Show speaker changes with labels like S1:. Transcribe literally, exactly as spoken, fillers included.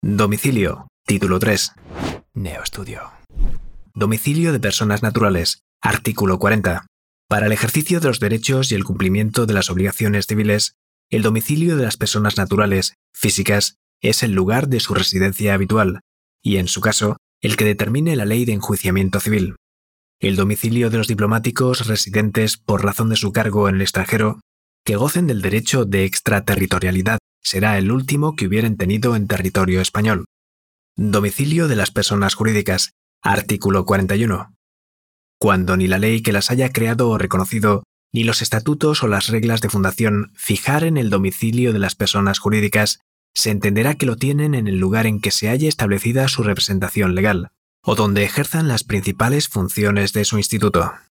S1: Domicilio. Título tres. Neoestudio. Domicilio de personas naturales. Artículo cuarenta. Para el ejercicio de los derechos y el cumplimiento de las obligaciones civiles, el domicilio de las personas naturales, físicas, es el lugar de su residencia habitual, y en su caso, el que determine la ley de enjuiciamiento civil. El domicilio de los diplomáticos residentes por razón de su cargo en el extranjero, que gocen del derecho de extraterritorialidad, será el último que hubieren tenido en territorio español. Domicilio de las personas jurídicas. Artículo cuarenta y uno. Cuando ni la ley que las haya creado o reconocido, ni los estatutos o las reglas de fundación fijaren el domicilio de las personas jurídicas, se entenderá que lo tienen en el lugar en que se haya establecida su representación legal, o donde ejerzan las principales funciones de su instituto.